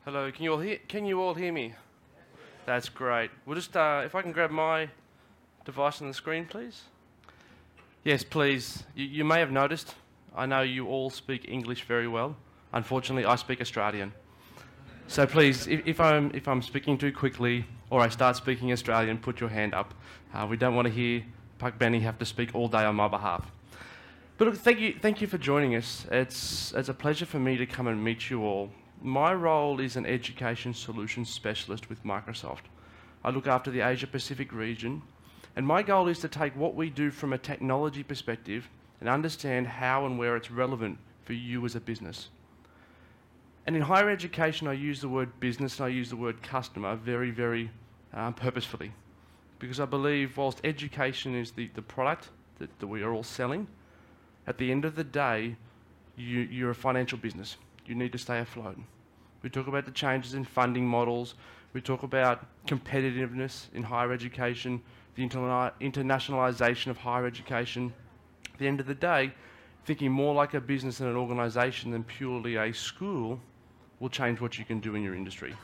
Hello, can you all hear me? That's great. We'll just, if I can grab my device on the screen, please. Yes, please. You may have noticed, I know you all speak English very well. Unfortunately, I speak Australian. So please, if I'm speaking too quickly or I start speaking Australian, put your hand up. We don't want to hear Puck Benny have to speak all day on my behalf. But look, thank you for joining us. It's a pleasure for me to come and meet you all. My role is an education solutions specialist with Microsoft. I look after the Asia Pacific region, and my goal is to take what we do from a technology perspective and understand how and where it's relevant for you as a business. And in higher education, I use the word business and I use the word customer very purposefully, because I believe whilst education is the product that we are all selling, at the end of the day, you're a financial business. You need to stay afloat. We talk about the changes in funding models. We talk about competitiveness in higher education, the internationalisation of higher education. At the end of the day, thinking more like a business and an organisation than purely a school will change what you can do in your industry.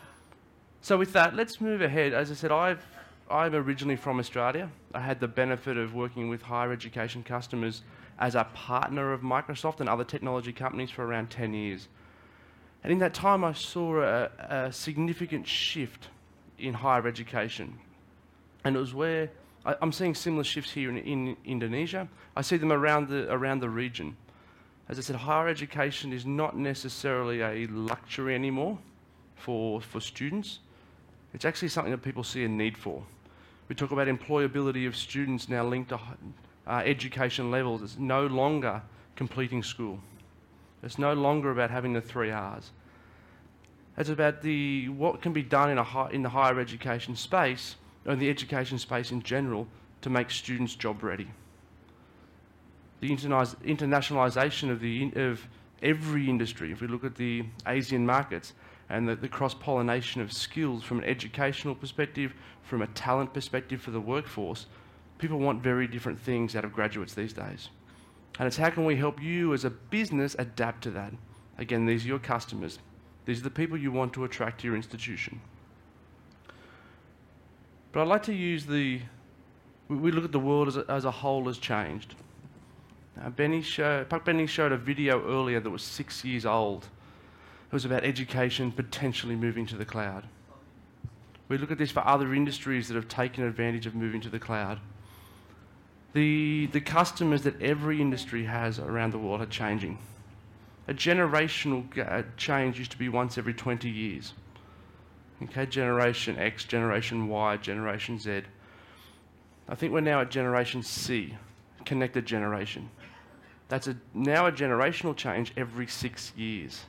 So with that, let's move ahead. As I said, I'm originally from Australia. I had the benefit of working with higher education customers as a partner of Microsoft and other technology companies for around 10 years. And in that time, I saw a significant shift in higher education. And it was where I'm seeing similar shifts here in Indonesia. I see them around the region. As I said, higher education is not necessarily a luxury anymore for students. It's actually something that people see a need for. We talk about employability of students now linked to education levels. It's no longer completing school. It's no longer about having the 3 Rs. It's about what can be done in the higher education space, and the education space in general, to make students job ready. The internationalisation of every industry, if we look at the Asian markets, and the cross-pollination of skills from an educational perspective, from a talent perspective for the workforce, people want very different things out of graduates these days. And it's how can we help you as a business adapt to that? Again, these are your customers. These are the people you want to attract to your institution. But I'd like to use we look at the world as a whole has changed. Puck Benny showed a video earlier that was 6 years old. It was about education potentially moving to the cloud. We look at this for other industries that have taken advantage of moving to the cloud. The customers that every industry has around the world are changing. A generational change used to be once every 20 years. Okay, Generation X, Generation Y, Generation Z. I think we're now at Generation C, connected generation. That's now a generational change every 6 years,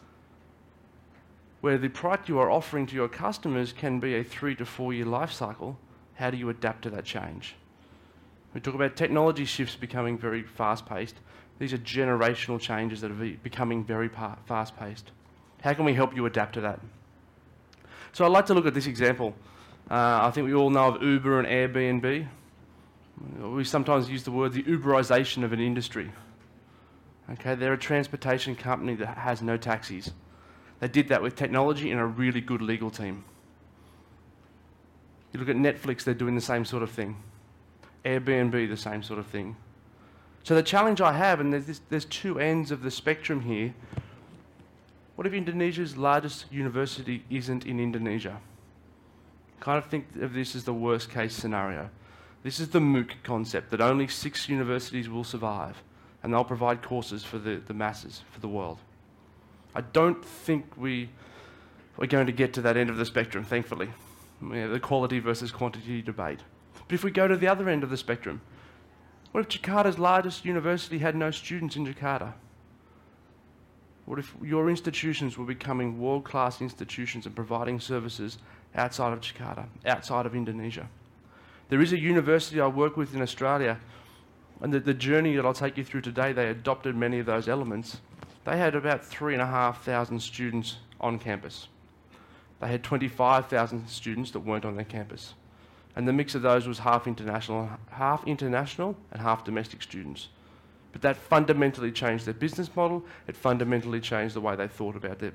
where the product you are offering to your customers can be a 3 to 4 year life cycle. How do you adapt to that change? We talk about technology shifts becoming very fast-paced. These are generational changes that are becoming very fast-paced. How can we help you adapt to that? So I'd like to look at this example. I think we all know of Uber and Airbnb. We sometimes use the word the Uberization of an industry. Okay, they're a transportation company that has no taxis. They did that with technology and a really good legal team. You look at Netflix, they're doing the same sort of thing. Airbnb, the same sort of thing. So the challenge I have, and there's two ends of the spectrum here. What if Indonesia's largest university isn't in Indonesia? Kind of think of this as the worst case scenario. This is the MOOC concept, that only 6 universities will survive, and they'll provide courses for the masses, for the world. I don't think we're going to get to that end of the spectrum, thankfully. The quality versus quantity debate. But if we go to the other end of the spectrum, what if Jakarta's largest university had no students in Jakarta? What if your institutions were becoming world-class institutions and providing services outside of Jakarta, outside of Indonesia? There is a university I work with in Australia, and the journey that I'll take you through today, they adopted many of those elements. They had about 3,500 students on campus. They had 25,000 students that weren't on their campus. And the mix of those was half international and half domestic students. But that fundamentally changed their business model. It fundamentally changed the way they thought about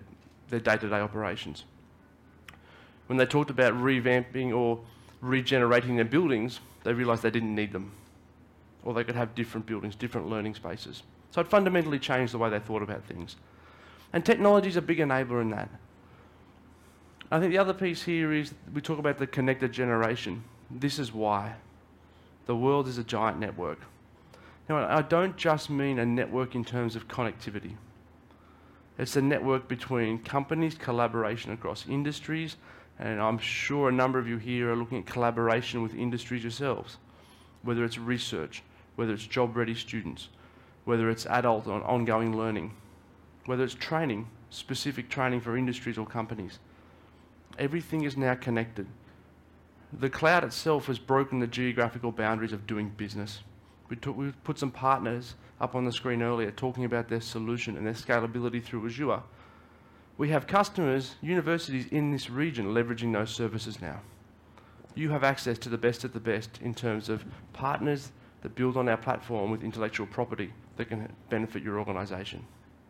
their day-to-day operations. When they talked about revamping or regenerating their buildings, they realised they didn't need them, or they could have different buildings, different learning spaces. So it fundamentally changed the way they thought about things. And technology is a big enabler in that. I think the other piece here is we talk about the connected generation. This is why. The world is a giant network. Now, I don't just mean a network in terms of connectivity. It's a network between companies, collaboration across industries, and I'm sure a number of you here are looking at collaboration with industries yourselves, whether it's research, whether it's job-ready students, whether it's adult or ongoing learning, whether it's training, specific training for industries or companies. Everything is now connected. The cloud itself has broken the geographical boundaries of doing business. We put some partners up on the screen earlier talking about their solution and their scalability through Azure. We have customers, universities in this region leveraging those services now. You have access to the best of the best in terms of partners that build on our platform with intellectual property that can benefit your organisation.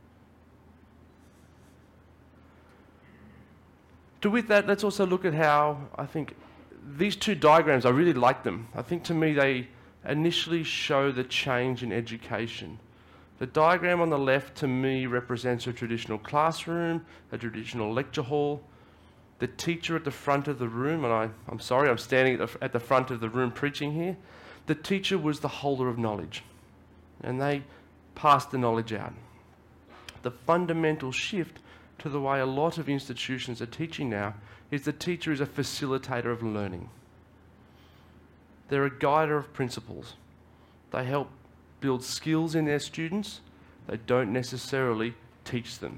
With that, let's also look at how I think these two diagrams, I really like them. I think to me they initially show the change in education. The diagram on the left to me represents a traditional classroom, a traditional lecture hall. The teacher at the front of the room, and I'm sorry, I'm standing at the front of the room preaching here. The teacher was the holder of knowledge, and they passed the knowledge out. The fundamental shift to the way a lot of institutions are teaching now is the teacher is a facilitator of learning. They're a guider of principles. They help build skills in their students. They don't necessarily teach them.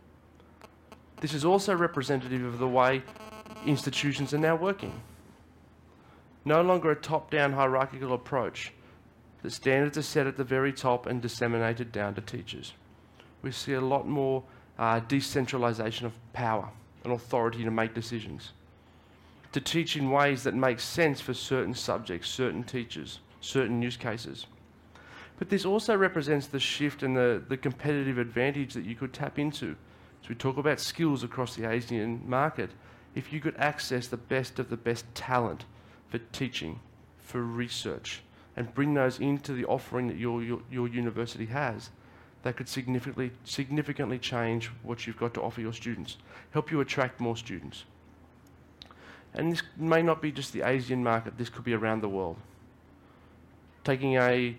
This is also representative of the way institutions are now working. No longer a top-down hierarchical approach. The standards are set at the very top and disseminated down to teachers. We see a lot more decentralisation of power and authority to make decisions, to teach in ways that make sense for certain subjects, certain teachers, certain use cases. But this also represents the shift and the competitive advantage that you could tap into. So we talk about skills across the Asian market. If you could access the best of the best talent for teaching, for research, and bring those into the offering that your university has, that could significantly change what you've got to offer your students, help you attract more students. And this may not be just the Asian market, this could be around the world. Taking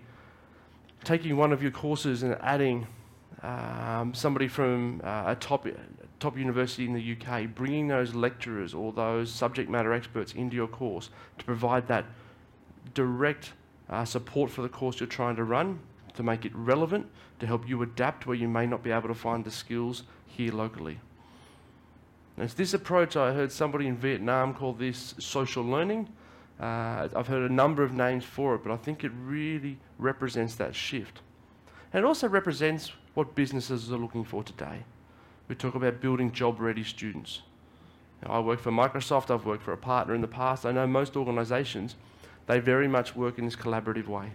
one of your courses and adding somebody from a top university in the UK, bringing those lecturers or those subject matter experts into your course to provide that direct support for the course you're trying to run, to make it relevant, to help you adapt where you may not be able to find the skills here locally. And it's this approach, I heard somebody in Vietnam call this social learning. I've heard a number of names for it, but I think it really represents that shift. And it also represents what businesses are looking for today. We talk about building job-ready students. Now, I work for Microsoft, I've worked for a partner in the past. I know most organisations, they very much work in this collaborative way.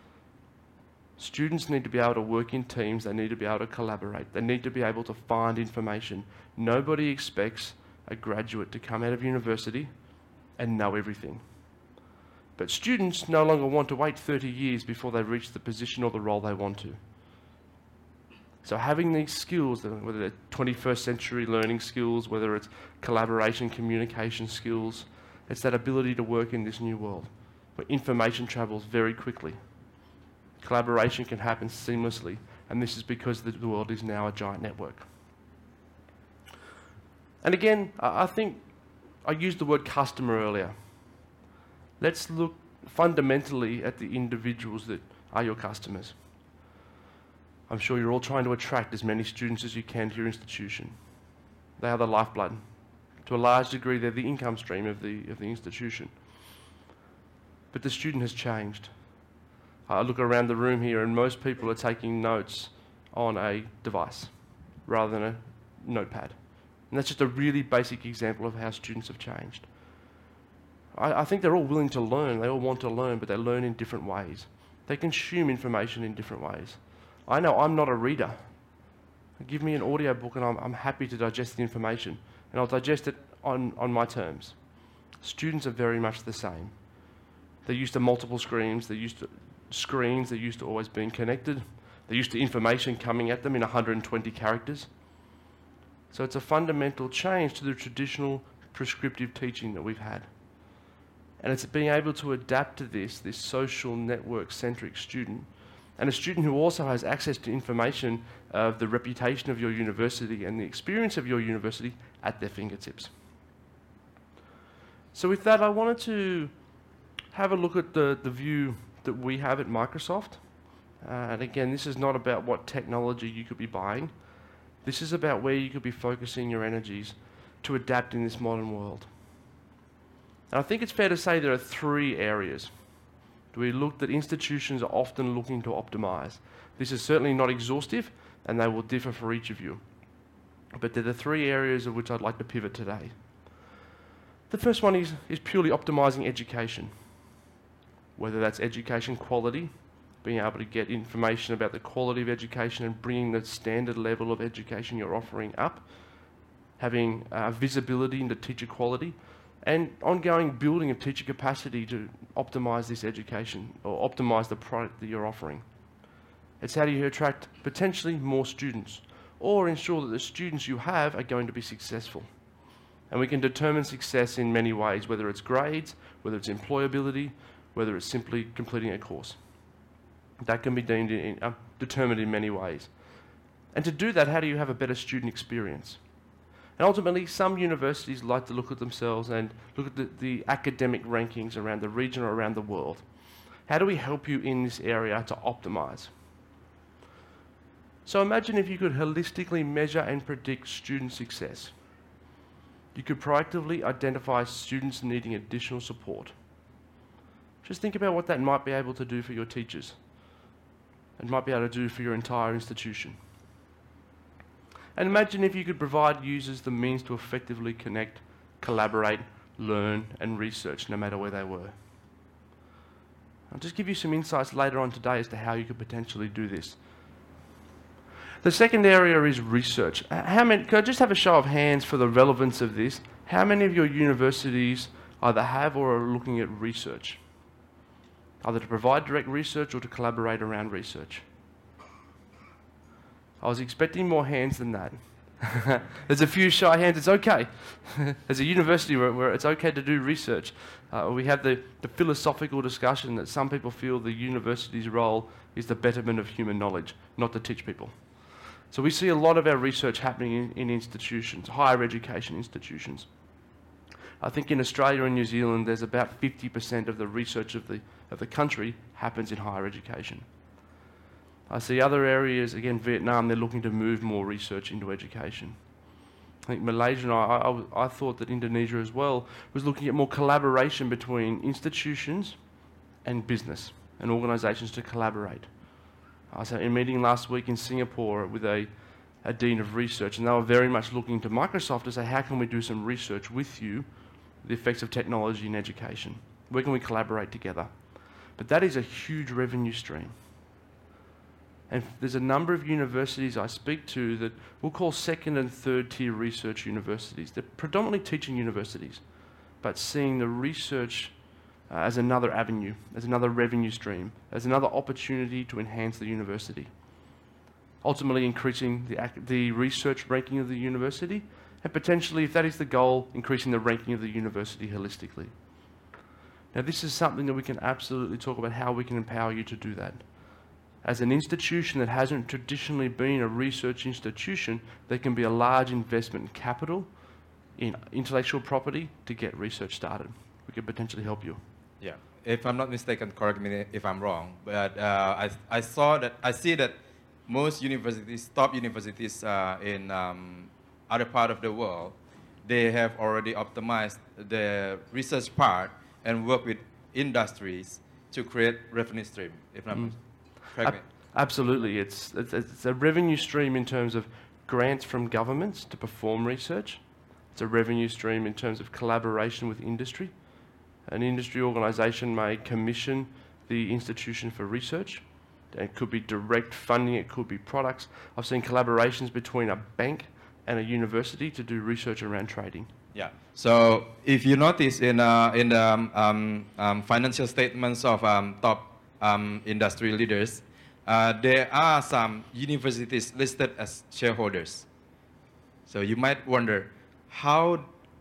Students need to be able to work in teams, they need to be able to collaborate, they need to be able to find information. Nobody expects a graduate to come out of university and know everything. But students no longer want to wait 30 years before they reach the position or the role they want to. So having these skills, whether they're 21st century learning skills, whether it's collaboration, communication skills, it's that ability to work in this new world where information travels very quickly. Collaboration can happen seamlessly, and this is because the world is now a giant network. And again, I think I used the word customer earlier. Let's look fundamentally at the individuals that are your customers. I'm sure you're all trying to attract as many students as you can to your institution. They are the lifeblood. To a large degree, they're the income stream of the institution. But the student has changed. I look around the room here and most people are taking notes on a device rather than a notepad. And that's just a really basic example of how students have changed. I think they're all willing to learn, they all want to learn, but they learn in different ways. They consume information in different ways. I know I'm not a reader. Give me an audio book and I'm happy to digest the information, and I'll digest it on my terms. Students are very much the same. They're used to multiple screens, they're used to always being connected, they're used to information coming at them in 120 characters. So it's a fundamental change to the traditional prescriptive teaching that we've had. And it's being able to adapt to this social network-centric student, and a student who also has access to information of the reputation of your university and the experience of your university at their fingertips. So with that, I wanted to have a look at the view that we have at Microsoft. And again, this is not about what technology you could be buying. This is about where you could be focusing your energies to adapt in this modern world. And I think it's fair to say there are three areas. We looked that institutions are often looking to optimize. This is certainly not exhaustive, and they will differ for each of you. But they're the three areas of which I'd like to pivot today. The first one is purely optimizing education. Whether that's education quality, being able to get information about the quality of education and bringing the standard level of education you're offering up, having visibility into teacher quality, and ongoing building of teacher capacity to optimize this education or optimize the product that you're offering. It's how do you attract potentially more students or ensure that the students you have are going to be successful. And we can determine success in many ways, whether it's grades, whether it's employability, whether it's simply completing a course. That can be determined in many ways. And to do that, how do you have a better student experience? And ultimately, some universities like to look at themselves and look at the academic rankings around the region or around the world. How do we help you in this area to optimize? So imagine if you could holistically measure and predict student success. You could proactively identify students needing additional support. Just think about what that might be able to do for your teachers and might be able to do for your entire institution. And imagine if you could provide users the means to effectively connect, collaborate, learn, and research no matter where they were. I'll just give you some insights later on today as to how you could potentially do this. The second area is research. Could I just have a show of hands for the relevance of this? How many of your universities either have or are looking at research? Either to provide direct research or to collaborate around research? I was expecting more hands than that. There's a few shy hands. It's okay. There's a university where it's okay to do research. We have the philosophical discussion that some people feel the university's role is the betterment of human knowledge, not to teach people. So we see a lot of our research happening in institutions, higher education institutions. I think in Australia and New Zealand, there's about 50% of the research of the country happens in higher education. I see other areas, again, Vietnam, they're looking to move more research into education. I think Malaysia, and I thought that Indonesia as well was looking at more collaboration between institutions and business and organisations to collaborate. I was in a meeting last week in Singapore with a dean of research, and they were very much looking to Microsoft to say, how can we do some research with you, the effects of technology in education? Where can we collaborate together? But that is a huge revenue stream. And there's a number of universities I speak to that we'll call second and third tier research universities. They're predominantly teaching universities, but seeing the research as another avenue, as another revenue stream, as another opportunity to enhance the university. Ultimately increasing the research ranking of the university, and potentially, if that is the goal, increasing the ranking of the university holistically. Now this is something that we can absolutely talk about how we can empower you to do that. As an institution that hasn't traditionally been a research institution, there can be a large investment in capital, in intellectual property to get research started. We could potentially help you. Yeah, if I'm not mistaken, correct me if I'm wrong, but I see that most universities, top universities in other part of the world, they have already optimized the research part and work with industries to create revenue stream, if not correct me. Absolutely. It's a revenue stream in terms of grants from governments to perform research. It's a revenue stream in terms of collaboration with industry. An industry organisation may commission the institution for research, It could be direct funding, it could be products. I've seen collaborations between a bank and a university to do research around trading. Yeah. So if you notice in the financial statements of top industry leaders, there are some universities listed as shareholders. So you might wonder, how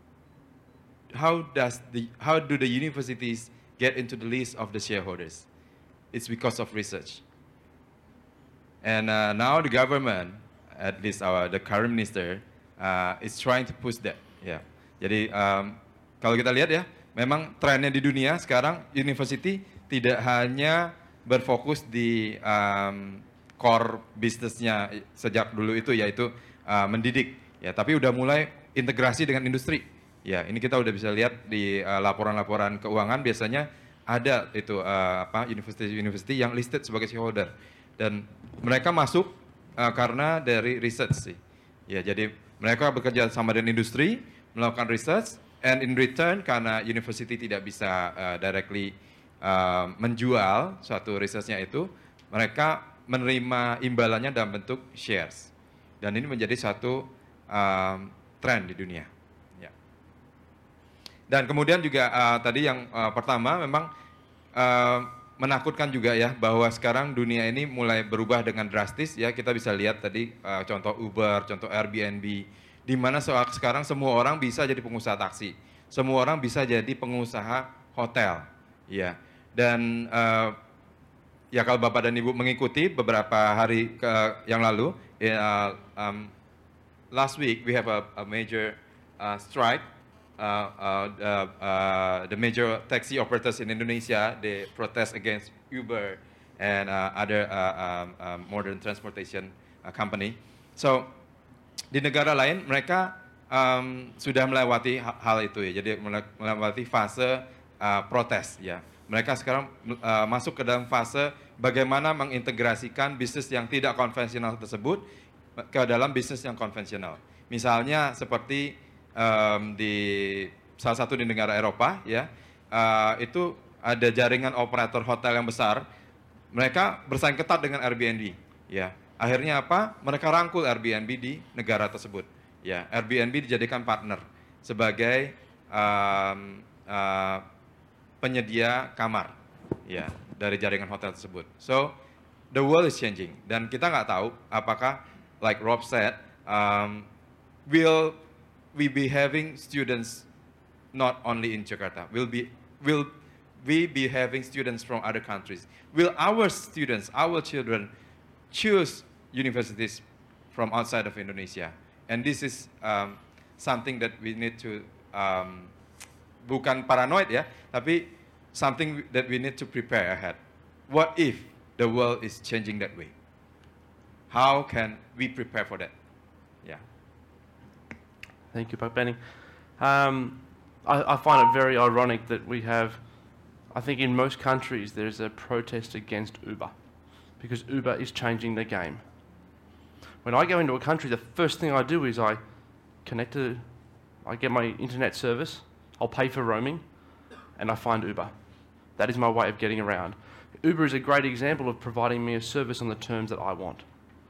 do the universities get into the list of the shareholders? It's because of research. And now the government, at least the current minister, is trying to push that. Yeah. Jadi kalau kita lihat ya, memang trennya di dunia sekarang university tidak hanya berfokus di core bisnisnya sejak dulu itu, yaitu mendidik, ya, tapi udah mulai integrasi dengan industri. Ya, ini kita udah bisa lihat di laporan-laporan keuangan biasanya ada itu university yang listed sebagai shareholder, dan mereka masuk karena dari research sih. Ya, jadi mereka bekerja sama dengan industri, melakukan research, and in return karena university tidak bisa directly menjual suatu researchnya itu, mereka menerima imbalannya dalam bentuk shares. Dan ini menjadi satu tren di dunia. Ya. Dan kemudian juga tadi yang pertama memang menakutkan juga ya, bahwa sekarang dunia ini mulai berubah dengan drastis ya. Kita bisa lihat tadi contoh Uber, contoh Airbnb, di mana sekarang semua orang bisa jadi pengusaha taksi, semua orang bisa jadi pengusaha hotel, ya. Dan ya kalau Bapak dan Ibu mengikuti beberapa hari yang lalu, last week we have a major strike. The major taxi operators in Indonesia, they protest against Uber and other modern transportation company. So di negara lain mereka sudah melewati hal itu ya, jadi melewati fase protes ya. Mereka sekarang masuk ke dalam fase bagaimana mengintegrasikan bisnis yang tidak konvensional tersebut ke dalam bisnis yang konvensional. Misalnya seperti di salah satu di negara Eropa ya, itu ada jaringan operator hotel yang besar. Mereka bersaing ketat dengan Airbnb ya. Akhirnya apa? Mereka rangkul Airbnb di negara tersebut. Ya, Airbnb dijadikan partner sebagai penyedia kamar, ya, dari jaringan hotel tersebut. So, the world is changing, dan kita nggak tahu apakah, like Rob said, will we be having students not only in Jakarta? Will we be having students from other countries? Will our students, our children, choose universities from outside of Indonesia? And this is something that we need to bukan paranoid ya, tapi something that we need to prepare ahead. What if the world is changing that way? How can we prepare for that? Yeah. Thank you, Pak Benny. I find it very ironic that we have, I think in most countries there's a protest against Uber, because Uber is changing the game. When I go into a country, the first thing I do is I get my internet service, I'll pay for roaming, and I find Uber. That is my way of getting around. Uber is a great example of providing me a service on the terms that I want.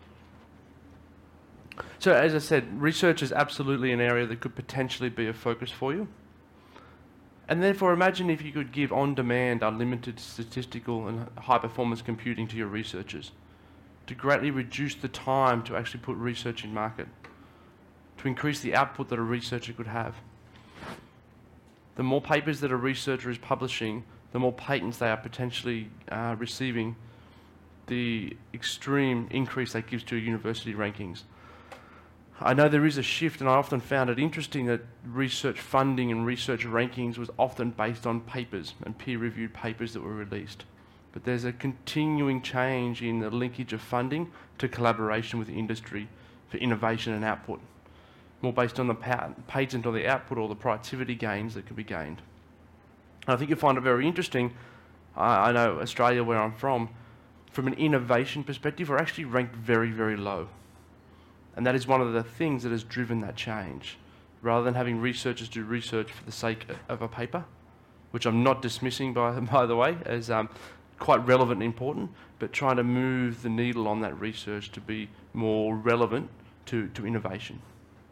So as I said, research is absolutely an area that could potentially be a focus for you. And therefore imagine if you could give on-demand unlimited statistical and high-performance computing to your researchers to greatly reduce the time to actually put research in market, to increase the output that a researcher could have. The more papers that a researcher is publishing, the more patents they are potentially receiving, the extreme increase that gives to university rankings. I know there is a shift, and I often found it interesting that research funding and research rankings was often based on papers and peer-reviewed papers that were released. But there's a continuing change in the linkage of funding to collaboration with industry for innovation and output, more based on the patent or the output or the productivity gains that can be gained. And I think you'll find it very interesting. I know Australia, where I'm from an innovation perspective, we're actually ranked very, very low. And that is one of the things that has driven that change. Rather than having researchers do research for the sake of a paper, which I'm not dismissing by the way, as quite relevant and important, but trying to move the needle on that research to be more relevant to innovation.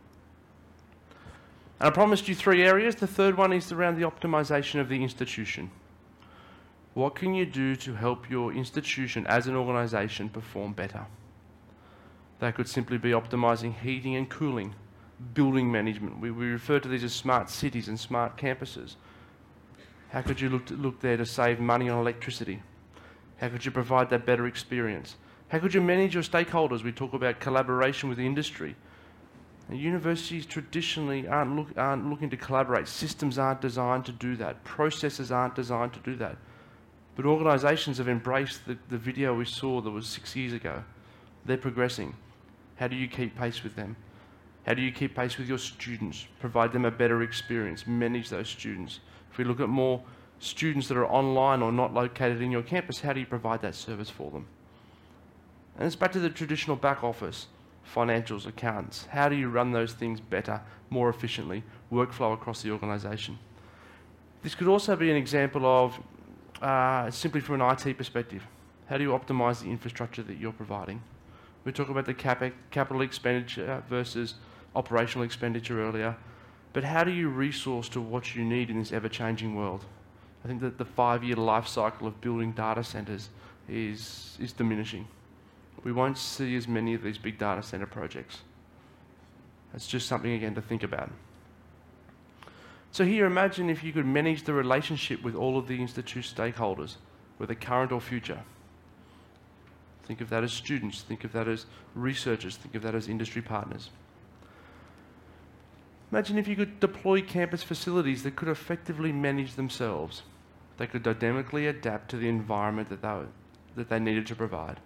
And I promised you 3 areas. The third one is around the optimization of the institution. What can you do to help your institution as an organisation perform better? That could simply be optimising heating and cooling, building management. We refer to these as smart cities and smart campuses. How could you look there to save money on electricity? How could you provide that better experience? How could you manage your stakeholders? We talk about collaboration with the industry. And universities traditionally aren't looking to collaborate. Systems aren't designed to do that. Processes aren't designed to do that. But organisations have embraced the video we saw that was 6 years ago. They're progressing. How do you keep pace with them? How do you keep pace with your students? Provide them a better experience. Manage those students. If we look at more students that are online or not located in your campus, how do you provide that service for them? And it's back to the traditional back office, financials, accountants. How do you run those things better, more efficiently, workflow across the organisation? This could also be an example of simply from an IT perspective. How do you optimise the infrastructure that you're providing? We talked about the capital expenditure versus operational expenditure earlier, but how do you resource to what you need in this ever-changing world? I think that the 5-year life cycle of building data centres is diminishing. We won't see as many of these big data centre projects. That's just something, again, to think about. So here, imagine if you could manage the relationship with all of the institute stakeholders, whether current or future. Think of that as students, think of that as researchers, think of that as industry partners. Imagine if you could deploy campus facilities that could effectively manage themselves. They could dynamically adapt to the environment that they needed to provide.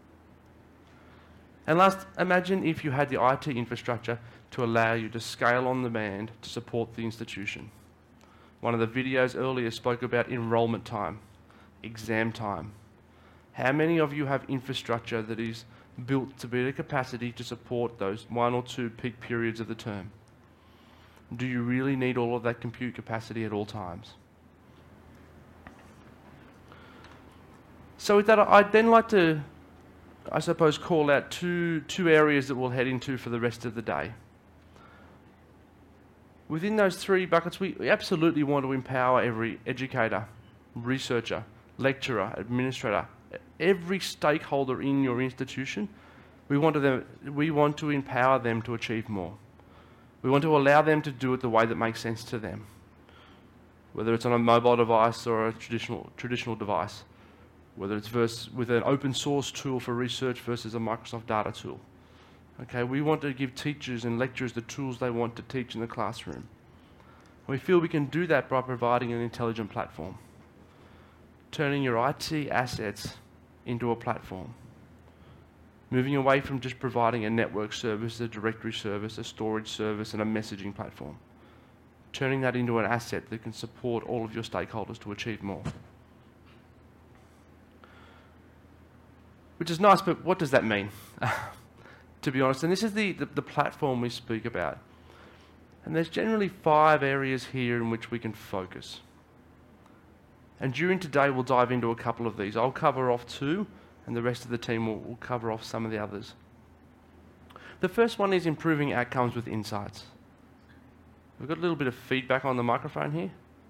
And last, imagine if you had the IT infrastructure to allow you to scale on demand to support the institution. One of the videos earlier spoke about enrolment time, exam time. How many of you have infrastructure that is built to be the capacity to support those 1 or 2 peak periods of the term? Do you really need all of that compute capacity at all times? So with that, I'd then like to, I suppose, call out two areas that we'll head into for the rest of the day. Within those 3 buckets, we absolutely want to empower every educator, researcher, lecturer, administrator, every stakeholder in your institution. We want to empower them to achieve more. We want to allow them to do it the way that makes sense to them, whether it's on a mobile device or a traditional device, whether it's with an open source tool for research versus a Microsoft data tool. Okay, we want to give teachers and lecturers the tools they want to teach in the classroom. We feel we can do that by providing an intelligent platform, turning your IT assets into a platform, moving away from just providing a network service, a directory service, a storage service, and a messaging platform, turning that into an asset that can support all of your stakeholders to achieve more. Which is nice, but what does that mean? To be honest, and this is the platform we speak about. And there's generally 5 areas here in which we can focus. And during today, we'll dive into a couple of these. I'll cover off 2, and the rest of the team will cover off some of the others. The first one is improving outcomes with insights. We've got a little bit of feedback on the microphone here.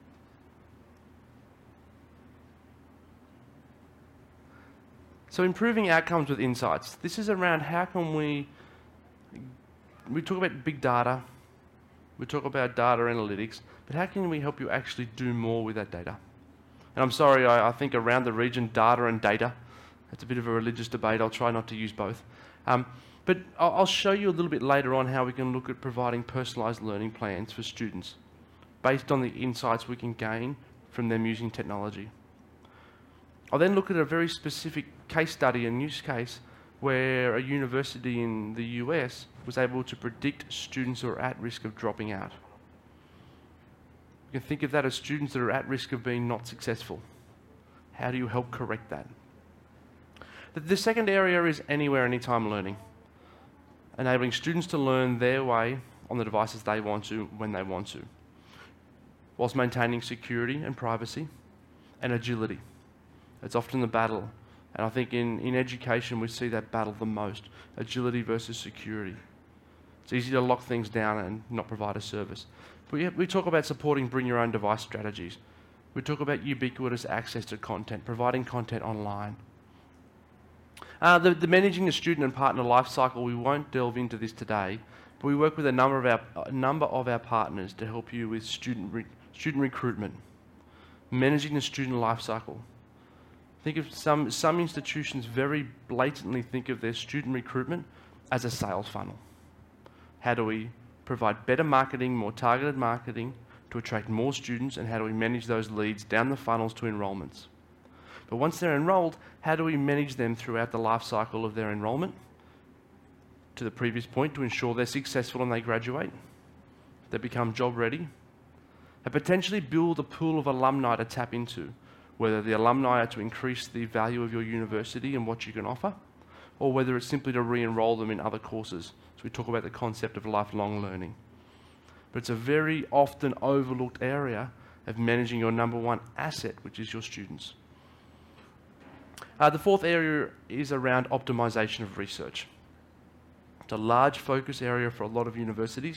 So improving outcomes with insights. This is around how can we talk about big data, we talk about data analytics, but how can we help you actually do more with that data? And I'm sorry, I think around the region, data and data, it's a bit of a religious debate. I'll try not to use both. But I'll show you a little bit later on how we can look at providing personalised learning plans for students based on the insights we can gain from them using technology. I'll then look at a very specific case study and use case where a university in the US was able to predict students who are at risk of dropping out. You can think of that as students that are at risk of being not successful. How do you help correct that? The second area is anywhere, anytime learning, enabling students to learn their way on the devices they want to, when they want to, whilst maintaining security and privacy and agility. It's often the battle. And I think in education we see that battle the most, agility versus security. It's easy to lock things down and not provide a service. But we talk about supporting bring your own device strategies. We talk about ubiquitous access to content, providing content online. The managing the student and partner life cycle, we won't delve into this today, but we work with a number of our partners to help you with student recruitment, managing the student life cycle. Think of some institutions very blatantly think of their student recruitment as a sales funnel. How do we provide better marketing, more targeted marketing to attract more students, and how do we manage those leads down the funnels to enrolments? But once they're enrolled, how do we manage them throughout the life cycle of their enrolment? To the previous point, to ensure they're successful and they graduate, they become job ready, and potentially build a pool of alumni to tap into, whether the alumni are to increase the value of your university and what you can offer, or whether it's simply to re-enroll them in other courses. So we talk about the concept of lifelong learning. But it's a very often overlooked area of managing your number one asset, which is your students. The fourth area is around optimization of research. It's a large focus area for a lot of universities.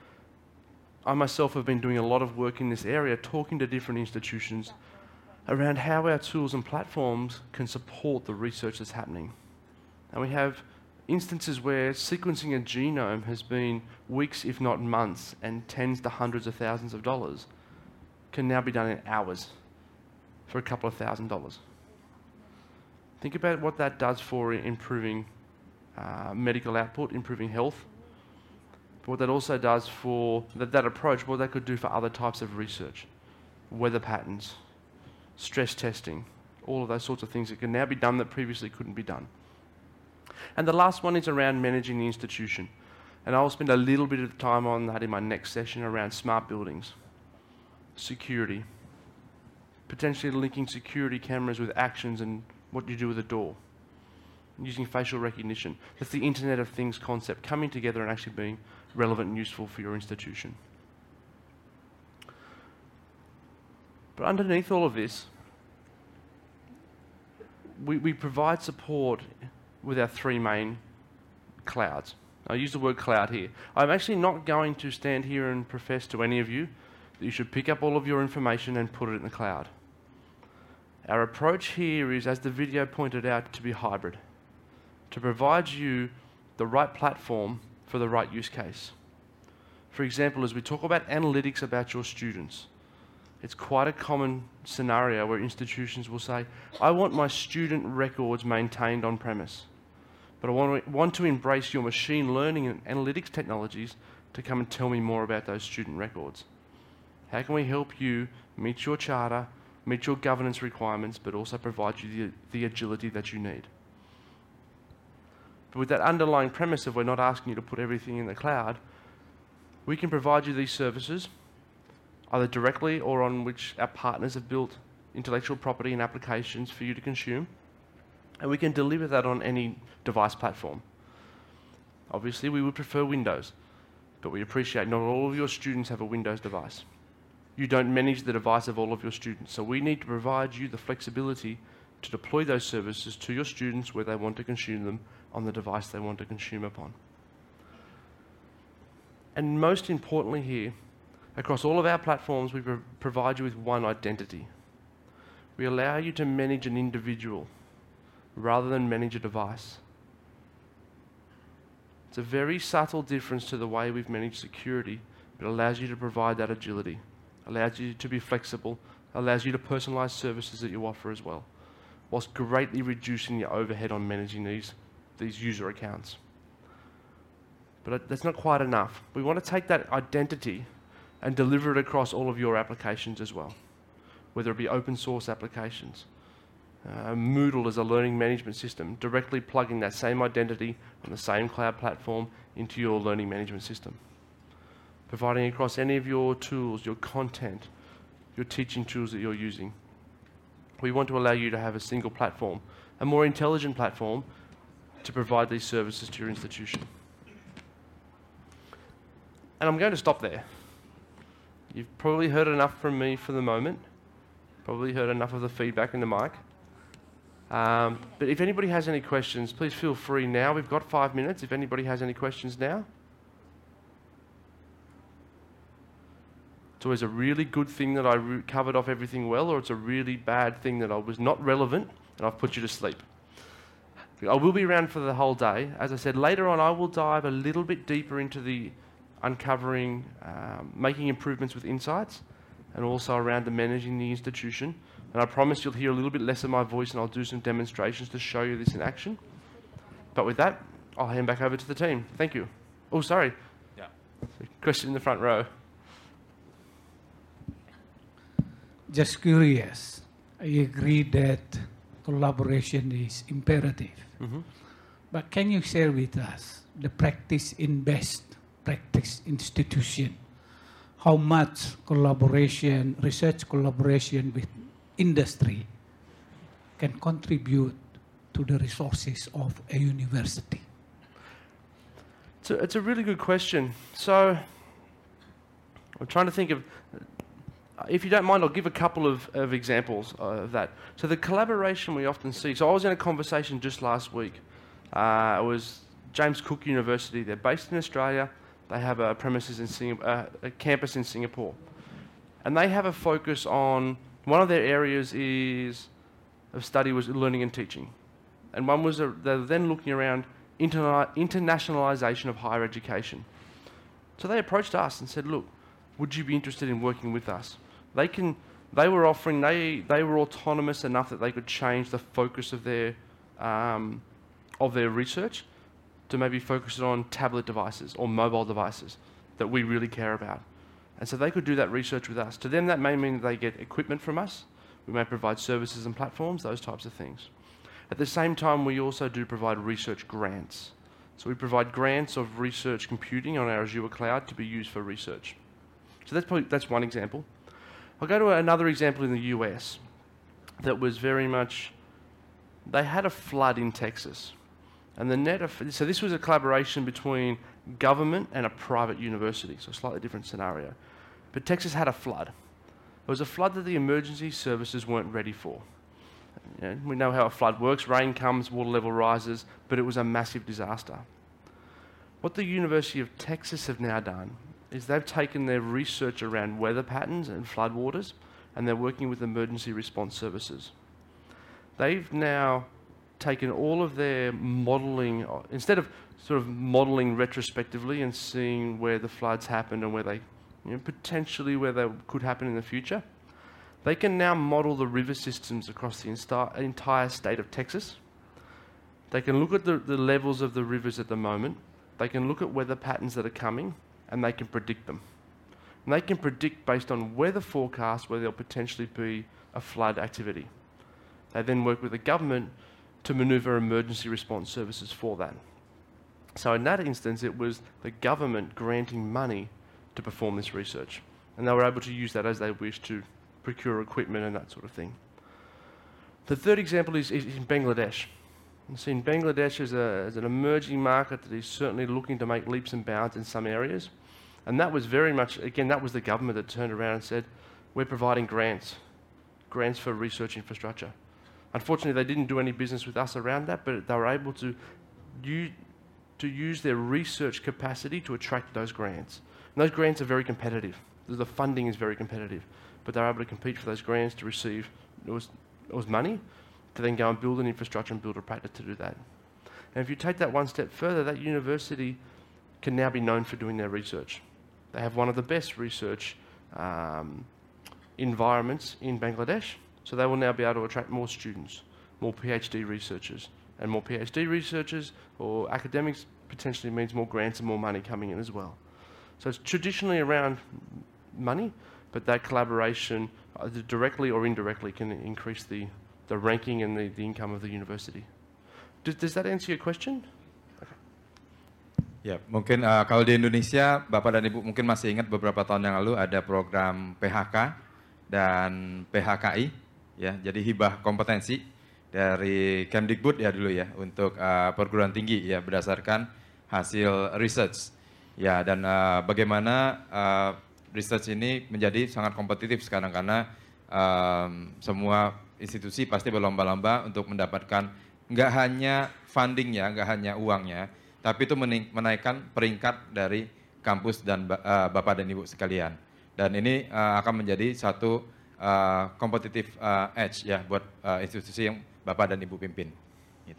I myself have been doing a lot of work in this area, talking to different institutions around how our tools and platforms can support the research that's happening. And we have instances where sequencing a genome has been weeks, if not months, and tens to hundreds of thousands of dollars, can now be done in hours for a couple of $1,000s. Think about what that does for improving medical output, improving health. But what that also does for that approach, what that could do for other types of research, weather patterns, stress testing, all of those sorts of things that can now be done that previously couldn't be done. And the last one is around managing the institution. And I'll spend a little bit of time on that in my next session around smart buildings, security, potentially linking security cameras with actions and what you do with a door, using facial recognition. That's the Internet of Things concept coming together and actually being relevant and useful for your institution. But underneath all of this, we provide support with our three main clouds. I use the word cloud here. I'm actually not going to stand here and profess to any of you that you should pick up all of your information and put it in the cloud. Our approach here is, as the video pointed out, to be hybrid, to provide you the right platform for the right use case. For example, as we talk about analytics about your students, it's quite a common scenario where institutions will say, I want my student records maintained on premise, but I want to embrace your machine learning and analytics technologies to come and tell me more about those student records. How can we help you meet your charter, meet your governance requirements, but also provide you the agility that you need? But with that underlying premise of we're not asking you to put everything in the cloud, we can provide you these services, either directly or on which our partners have built intellectual property and applications for you to consume, and we can deliver that on any device platform. Obviously, we would prefer Windows, but we appreciate not all of your students have a Windows device. You don't manage the device of all of your students, so we need to provide you the flexibility to deploy those services to your students where they want to consume them on the device they want to consume upon. And most importantly here, across all of our platforms, we provide you with one identity. We allow you to manage an individual rather than manage a device. It's a very subtle difference to the way we've managed security, but it allows you to provide that agility, allows you to be flexible, allows you to personalize services that you offer as well, whilst greatly reducing your overhead on managing these user accounts. But that's not quite enough. We want to take that identity and deliver it across all of your applications as well, whether it be open source applications, Moodle as a learning management system, directly plugging that same identity on the same cloud platform into your learning management system. Providing across any of your tools, your content, your teaching tools that you're using. We want to allow you to have a single platform, a more intelligent platform to provide these services to your institution. And I'm going to stop there. You've probably heard enough from me for the moment, probably heard enough of the feedback in the mic. But if anybody has any questions, please feel free now. We've got 5 minutes. If anybody has any questions now. It's always a really good thing that I covered off everything well, or it's a really bad thing that I was not relevant and I've put you to sleep. I will be around for the whole day. As I said, later on I will dive a little bit deeper into the uncovering, making improvements with insights, and also around the managing the institution. And I promise you'll hear a little bit less of my voice, and I'll do some demonstrations to show you this in action. But with that, I'll hand back over to the team. Thank you. Oh, sorry. Yeah. Question in the front row. Just curious, I agree that collaboration is imperative. Mm-hmm. But can you share with us the practice in best practice institution? How much collaboration, research collaboration with industry can contribute to the resources of a university? It's a really good question. So I'm trying to think of, if you don't mind, I'll give a couple of examples of that. So the collaboration we often see, so I was in a conversation just last week. It was James Cook University. They're based in Australia. They have a a campus in Singapore. And they have a focus on, one of their areas of study was learning and teaching. And one was, they were then looking around internationalisation of higher education. So they approached us and said, look, would you be interested in working with us? They were offering, they were autonomous enough that they could change the focus of their research to maybe focus it on tablet devices or mobile devices that we really care about. And so they could do that research with us. To them, that may mean that they get equipment from us. We may provide services and platforms, those types of things. At the same time, we also do provide research grants. So we provide grants of research computing on our Azure cloud to be used for research. So that's one example. I'll go to another example in the US that was very much, they had a flood in Texas. And so this was a collaboration between government and a private university, so a slightly different scenario. But Texas had a flood. It was a flood that the emergency services weren't ready for. You know, we know how a flood works. Rain comes, water level rises, but it was a massive disaster. What the University of Texas have now done is they've taken their research around weather patterns and floodwaters, and they're working with emergency response services. They've now taken all of their modelling, instead of sort of modelling retrospectively and seeing where the floods happened and where they, potentially where they could happen in the future, they can now model the river systems across the entire state of Texas. They can look at the levels of the rivers at the moment. They can look at weather patterns that are coming, and they can predict them. And they can predict based on weather forecasts where there'll potentially be a flood activity. They then work with the government to manoeuvre emergency response services for that. So in that instance, it was the government granting money to perform this research. And they were able to use that as they wished to procure equipment and that sort of thing. The third example is in Bangladesh. And so in Bangladesh as an emerging market that is certainly looking to make leaps and bounds in some areas. And that was very much, again, that was the government that turned around and said, we're providing grants for research infrastructure. Unfortunately, they didn't do any business with us around that, but they were able to use their research capacity to attract those grants. And those grants are very competitive. The funding is very competitive, but they're able to compete for those grants to receive, it was money, to then go and build an infrastructure and build a practice to do that. And if you take that one step further, that university can now be known for doing their research. They have one of the best research environments in Bangladesh. So they will now be able to attract more students, more PhD researchers. And more PhD researchers or academics potentially means more grants and more money coming in as well. So it's traditionally around money, but that collaboration, either directly or indirectly, can increase the ranking and the income of the university. Does that answer your question? Ya, mungkin kalau di Indonesia, Bapak dan Ibu mungkin masih ingat beberapa tahun yang lalu ada program PHK dan PHKI, ya, jadi hibah kompetensi dari Kemdikbud ya dulu ya untuk perguruan tinggi ya berdasarkan hasil research, ya, dan bagaimana research ini menjadi sangat kompetitif sekarang karena semua institusi pasti berlomba-lomba untuk mendapatkan nggak hanya fundingnya, nggak hanya uangnya, tapi itu menaikkan peringkat dari kampus dan Bapak dan Ibu sekalian. Dan ini akan menjadi satu competitive edge ya buat institusi yang Bapak dan Ibu pimpin. Gitu.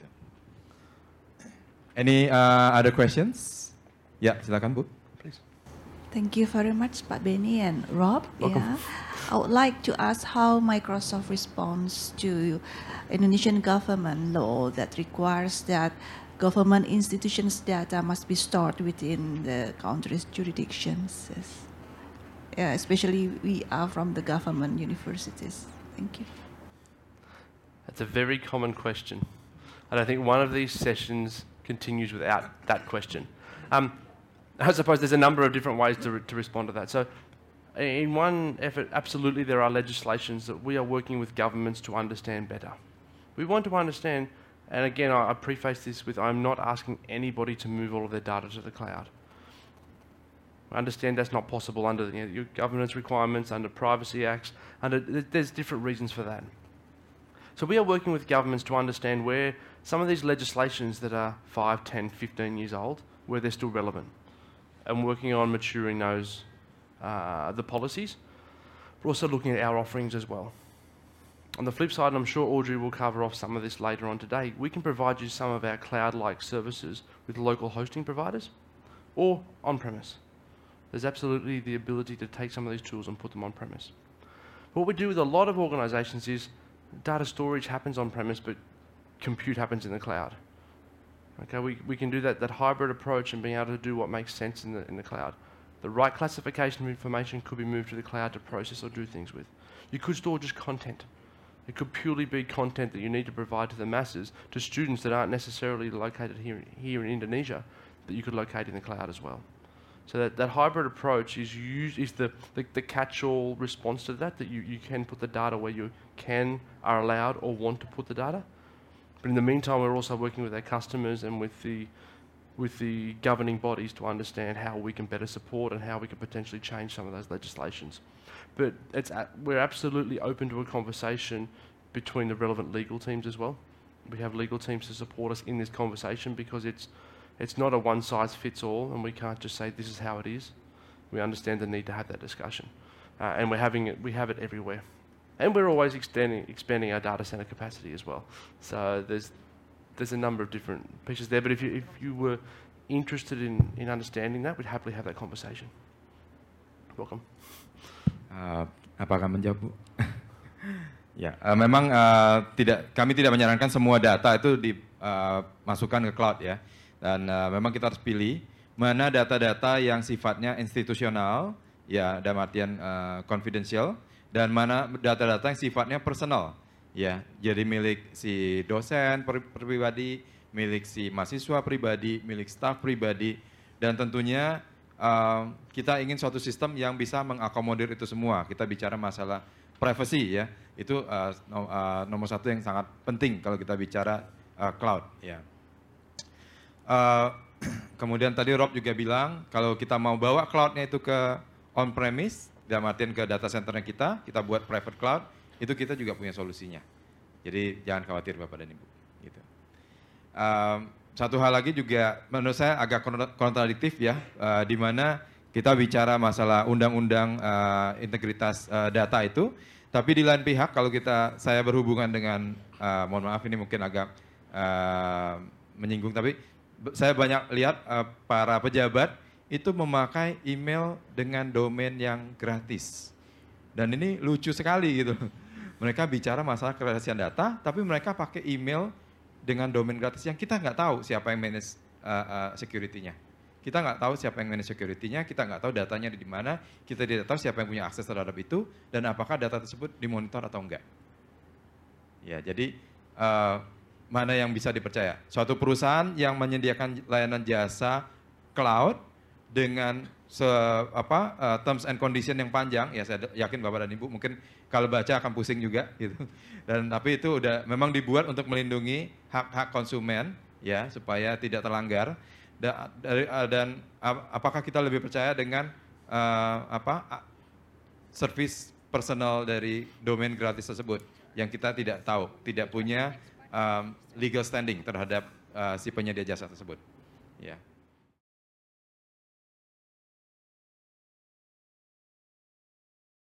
Any other questions? Ya, silakan Bu. Please. Thank you very much, Pak Benny and Rob. Welcome. Yeah. I would like to ask how Microsoft responds to Indonesian government law that requires that government institutions' data must be stored within the country's jurisdictions. Yes. Yeah, especially we are from the government universities. Thank you. That's a very common question. I don't think one of these sessions continues without that question. I suppose there's a number of different ways to respond to that. So in one effort, absolutely there are legislations that we are working with governments to understand better. We want to understand, and again I preface this with I'm not asking anybody to move all of their data to the cloud. I understand that's not possible under your governance requirements, under privacy acts, there's different reasons for that. So we are working with governments to understand where some of these legislations that are 5, 10, 15 years old, where they're still relevant, and working on maturing those, the policies. We're also looking at our offerings as well. On the flip side, and I'm sure Audrey will cover off some of this later on today, we can provide you some of our cloud-like services with local hosting providers or on-premise. There's absolutely the ability to take some of these tools and put them on-premise. What we do with a lot of organisations is data storage happens on-premise, but compute happens in the cloud. Okay, we can do that hybrid approach and being able to do what makes sense in the cloud. The right classification of information could be moved to the cloud to process or do things with. You could store just content. It could purely be content that you need to provide to the masses, to students that aren't necessarily located here in Indonesia, that you could locate in the cloud as well. So that hybrid approach is the catch-all response to that you can put the data where you are allowed or want to put the data. But in the meantime, we're also working with our customers and with the governing bodies to understand how we can better support and how we can potentially change some of those legislations. But we're absolutely open to a conversation between the relevant legal teams as well. We have legal teams to support us in this conversation because it's not a one-size-fits-all, and we can't just say this is how it is. We understand the need to have that discussion, and we have it everywhere. And we're always expanding our data center capacity as well. So there's a number of different pieces there. But if you were interested in understanding that, we'd happily have that conversation. Welcome. Apakah menjawab, Bu? Ya, memang kami tidak menyarankan semua data itu dimasukkan ke cloud ya. Dan memang kita harus pilih mana data-data yang sifatnya institusional, ya, dalam artian confidential, dan mana data-data yang sifatnya personal, ya, jadi milik si dosen pribadi, milik si mahasiswa pribadi, milik staf pribadi, dan tentunya kita ingin suatu sistem yang bisa mengakomodir itu semua. Kita bicara masalah privacy, ya, itu nomor satu yang sangat penting kalau kita bicara cloud, ya. Kemudian tadi Rob juga bilang kalau kita mau bawa cloudnya itu ke on-premise, dalam artian ke data centernya kita buat private cloud, itu kita juga punya solusinya. Jadi jangan khawatir Bapak dan Ibu. Gitu. Satu hal lagi juga menurut saya agak kontradiktif ya, di mana kita bicara masalah undang-undang integritas data itu, tapi di lain pihak kalau saya berhubungan dengan, mohon maaf ini mungkin agak menyinggung, tapi saya banyak lihat para pejabat itu memakai email dengan domain yang gratis. Dan ini lucu sekali gitu. Mereka bicara masalah kerahasiaan data, tapi mereka pakai email dengan domain gratis yang kita nggak tahu siapa yang manage security-nya. Kita nggak tahu siapa yang manage security-nya, kita nggak tahu datanya di mana, kita tidak tahu siapa yang punya akses terhadap itu, dan apakah data tersebut dimonitor atau enggak. Ya, jadi mana yang bisa dipercaya? Suatu perusahaan yang menyediakan layanan jasa cloud dengan terms and condition yang panjang, ya saya yakin Bapak dan Ibu mungkin kalau baca akan pusing juga gitu. Dan tapi itu udah memang dibuat untuk melindungi hak-hak konsumen ya supaya tidak terlanggar. Dan apakah kita lebih percaya dengan service personal dari domain gratis tersebut yang kita tidak tahu, tidak punya legal standing terhadap si penyedia jasa tersebut. Ya.